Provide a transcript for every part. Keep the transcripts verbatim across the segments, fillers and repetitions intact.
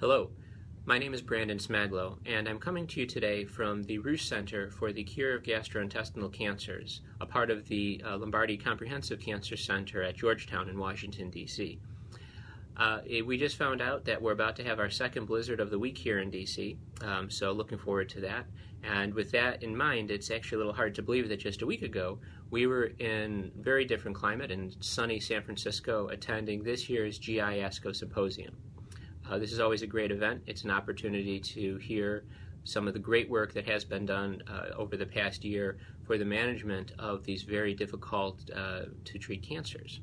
Hello, my name is Brandon Smaglo, and I'm coming to you today from the Rusch Center for the Cure of Gastrointestinal Cancers, a part of the uh, Lombardi Comprehensive Cancer Center at Georgetown in Washington, D C Uh, we just found out that we're about to have our second blizzard of the week here in D C, um, so looking forward to that. And with that in mind, it's actually a little hard to believe that just a week ago we were in very different climate in sunny San Francisco attending this year's G I ASCO Symposium. Uh, this is always a great event. It's an opportunity to hear some of the great work that has been done uh, over the past year for the management of these very difficult uh, to treat cancers.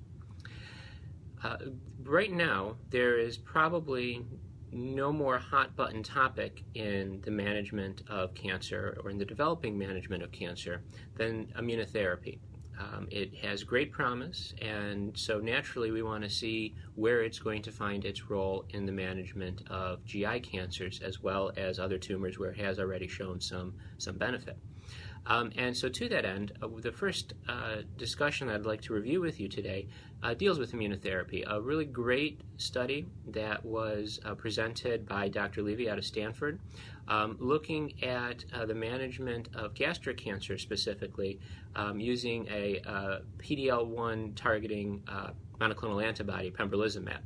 Uh, right now, there is probably no more hot button topic in the management of cancer or in the developing management of cancer than immunotherapy. Um, it has great promise, and so naturally we want to see where it's going to find its role in the management of G I cancers as well as other tumors where it has already shown some, some benefit. Um, and so to that end, uh, the first uh, discussion I'd like to review with you today uh, deals with immunotherapy, a really great study that was uh, presented by Doctor Levy out of Stanford, um, looking at uh, the management of gastric cancer specifically um, using a uh, P D L one targeting uh, monoclonal antibody, pembrolizumab.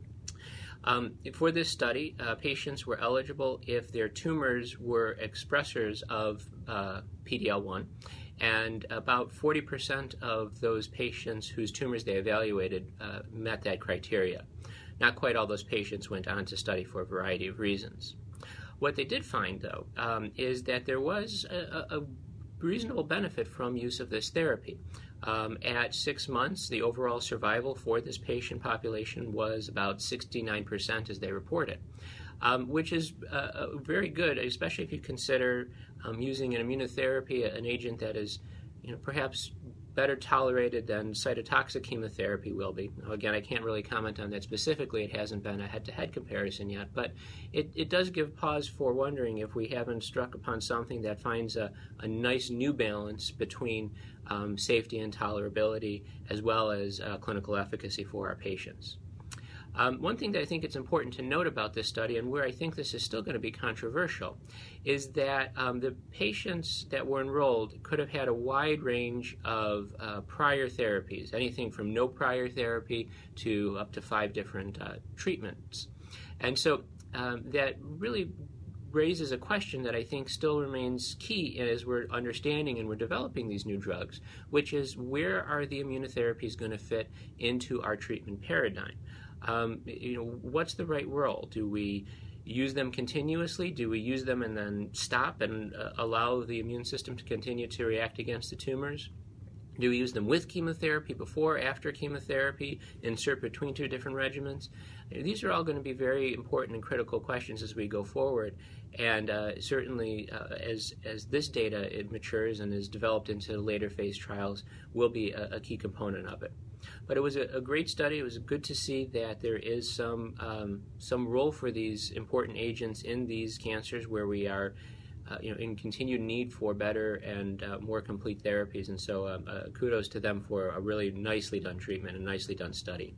Um, for this study, uh, patients were eligible if their tumors were expressors of uh, P D L one, and about forty percent of those patients whose tumors they evaluated uh, met that criteria. Not quite all those patients went on to study for a variety of reasons. What they did find, though, um, is that there was a, a reasonable benefit from use of this therapy. Um, at six months, the overall survival for this patient population was about sixty-nine percent as they reported, um, which is uh, very good, especially if you consider um, using an immunotherapy, an agent that is, you know, perhaps better tolerated than cytotoxic chemotherapy will be. Now, again, I can't really comment on that specifically. It hasn't been a head-to-head comparison yet, but it, it does give pause for wondering if we haven't struck upon something that finds a, a nice new balance between um, safety and tolerability as well as uh, clinical efficacy for our patients. Um, one thing that I think it's important to note about this study, and where I think this is still going to be controversial, is that um, the patients that were enrolled could have had a wide range of uh, prior therapies, anything from no prior therapy to up to five different uh, treatments. And so um, that really raises a question that I think still remains key as we're understanding and we're developing these new drugs, which is where are the immunotherapies going to fit into our treatment paradigm? Um, you know, what's the right role? Do we use them continuously? Do we use them and then stop and uh, allow the immune system to continue to react against the tumors? Do we use them with chemotherapy, before, after chemotherapy, insert between two different regimens? These are all going to be very important and critical questions as we go forward. And uh, certainly uh, as, as this data it matures and is developed into later phase trials will be a, a key component of it. But it was a, a great study. It was good to see that there is some, um, some role for these important agents in these cancers where we are Uh, you know, in continued need for better and uh, more complete therapies, and so um, uh, kudos to them for a really nicely done treatment and nicely done study.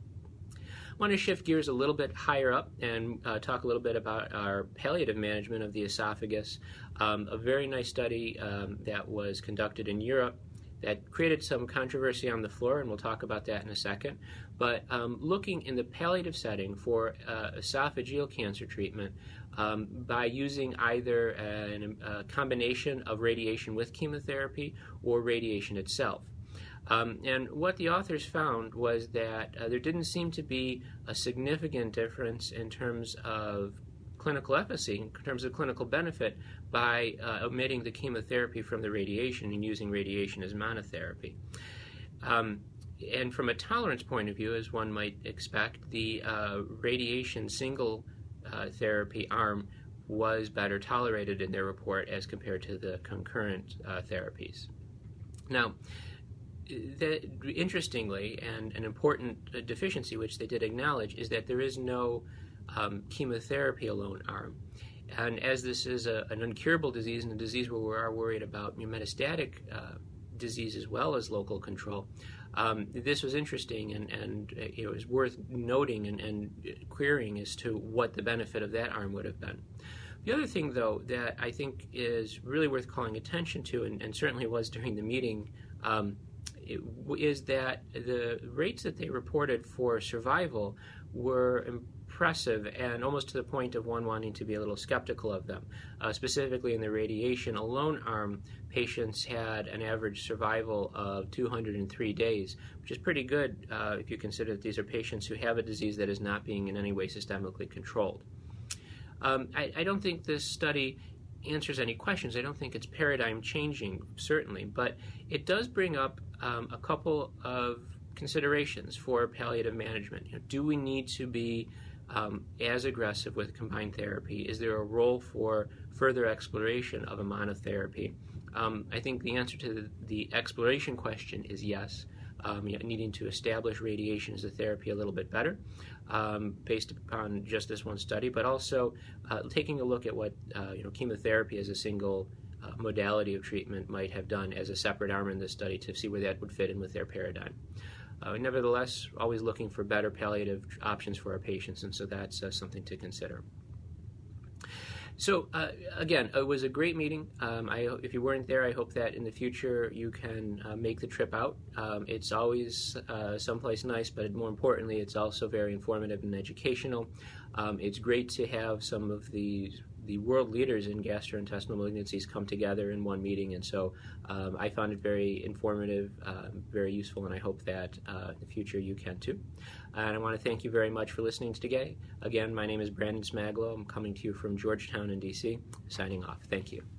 I want to shift gears a little bit higher up and uh, talk a little bit about our palliative management of the esophagus. Um, a very nice study um, that was conducted in Europe that created some controversy on the floor, and we'll talk about that in a second. But um, looking in the palliative setting for uh, esophageal cancer treatment um, by using either a, a combination of radiation with chemotherapy or radiation itself. Um, and what the authors found was that uh, there didn't seem to be a significant difference in terms of clinical efficacy, in terms of clinical benefit, by uh, omitting the chemotherapy from the radiation and using radiation as monotherapy. Um, and from a tolerance point of view, as one might expect, the uh, radiation single uh, therapy arm was better tolerated in their report as compared to the concurrent uh, therapies. Now, the, interestingly, and an important deficiency which they did acknowledge is that there is no um, chemotherapy alone arm. And as this is a, an incurable disease and a disease where we are worried about metastatic uh, disease as well as local control. Um, this was interesting, and, and uh, you know, it was worth noting and, and querying as to what the benefit of that arm would have been. The other thing, though, that I think is really worth calling attention to, and, and certainly was during the meeting, um, it, is that the rates that they reported for survival were impressive and almost to the point of one wanting to be a little skeptical of them. Uh, specifically in the radiation alone arm, patients had an average survival of two hundred three days, which is pretty good uh, if you consider that these are patients who have a disease that is not being in any way systemically controlled. Um, I, I don't think this study answers any questions. I don't think it's paradigm changing, certainly, but it does bring up um, a couple of considerations for palliative management. You know, do we need to be um, as aggressive with combined therapy? Is there a role for further exploration of a monotherapy? Um, I think the answer to the, the exploration question is yes. Um, you know, needing to establish radiation as a therapy a little bit better, um, based upon just this one study, but also uh, taking a look at what uh, you know chemotherapy as a single uh, modality of treatment might have done as a separate arm in this study to see where that would fit in with their paradigm. Uh, nevertheless, always looking for better palliative options for our patients, and so that's uh, something to consider. So uh, again, it was a great meeting. Um, I, if you weren't there, I hope that in the future you can uh, make the trip out. Um, it's always uh, someplace nice, but more importantly, it's also very informative and educational. Um, it's great to have some of the the world leaders in gastrointestinal malignancies come together in one meeting, and so um, I found it very informative, uh, very useful, and I hope that uh, in the future you can too. And I want to thank you very much for listening today. Again, my name is Brandon Smaglow. I'm coming to you from Georgetown in D C, signing off. Thank you.